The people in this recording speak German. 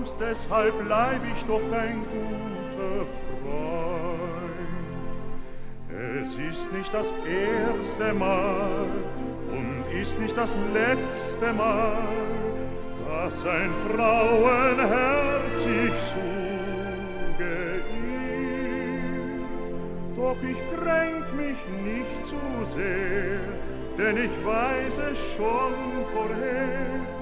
Haus, deshalb bleib ich doch dein guter Freund. Es ist nicht das erste Mal und ist nicht das letzte Mal, dass ein Frauenherz ich zugeirrt. Doch ich kränk mich nicht zu sehr, denn ich weiß es schon vorher,